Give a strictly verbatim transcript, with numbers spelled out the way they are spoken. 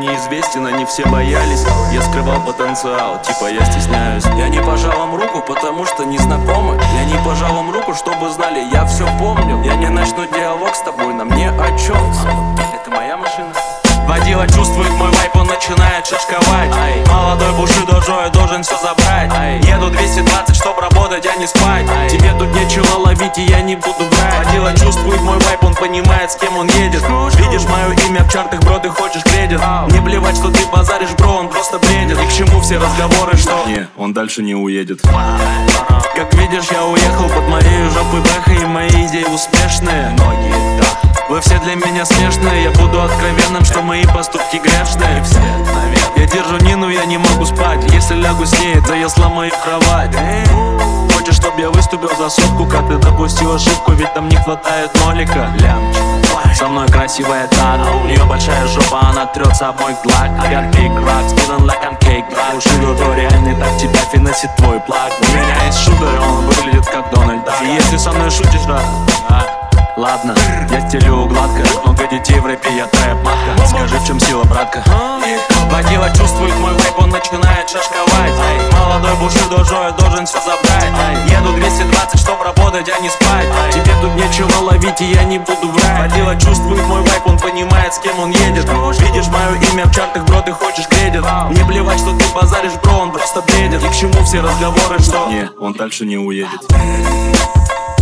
неизвестен, они все боялись. Я скрывал потенциал, типа я стесняюсь. Я не пожал вам руку, потому что не знакомы. Я не пожал вам руку, чтобы знали, я все помню. Я не начну диалог с тобой, нам не о чем. Это моя машина. Водила чувствует мой вайп, он начинает шашковать. Ай. Молодой Бушидо Джо, я должен все забрать. Ай. Еду двести двадцать, чтоб работать, а не спать. Ай. Тебе тут нечего ловить, и я не буду врать. Водила чувствует мой вайп, он понимает, с кем он едет. Видишь мое имя в чартах, бро, ты хочешь кредит. Не плевать, что ты базаришь, бро, он просто бредит. И к чему все разговоры, что не, он дальше не уедет. Как видишь, я уехал под моей жопой бэха, и мои идеи успешные. Многие, да. Вы все для меня смешные, я буду откровенным, что мои поступки грешные. Все, я держу Нину, я не могу спать. Если лягу с ней, то я сломаю кровать. Хочешь, чтоб я выступил за сотку, как ты допустил ошибку, ведь там не хватает нолика. Лямчик. Со мной красивая тата, у нее большая жопа, она трется об мой глак. I got big rocks, feeling like I'm cake drop. Ушидо Джо реальный, так тебя финансит твой плаг. У меня есть шутер, он выглядит как Дональд Дак. И если со мной шутишь, да, а, ладно, я стелю гладко. Много детей в рэпе, я трэп-матка. Скажи, в чем сила, братка? Водила чувствует мой вайп, он начинает шашковать. Молодой Бушидо Джо, я должен все забрать. Еду двести двадцать, чтоб работать, а не спать. Тебе тут нечего ловить, и я не буду врать. Водила чувствует мой вайп, он понимает, с кем он едет. Видишь мое имя в чартах, бро, ты хочешь кредит. Не плевать, что ты базаришь, бро, он просто бредит. И к чему все разговоры, что не, он дальше не уедет.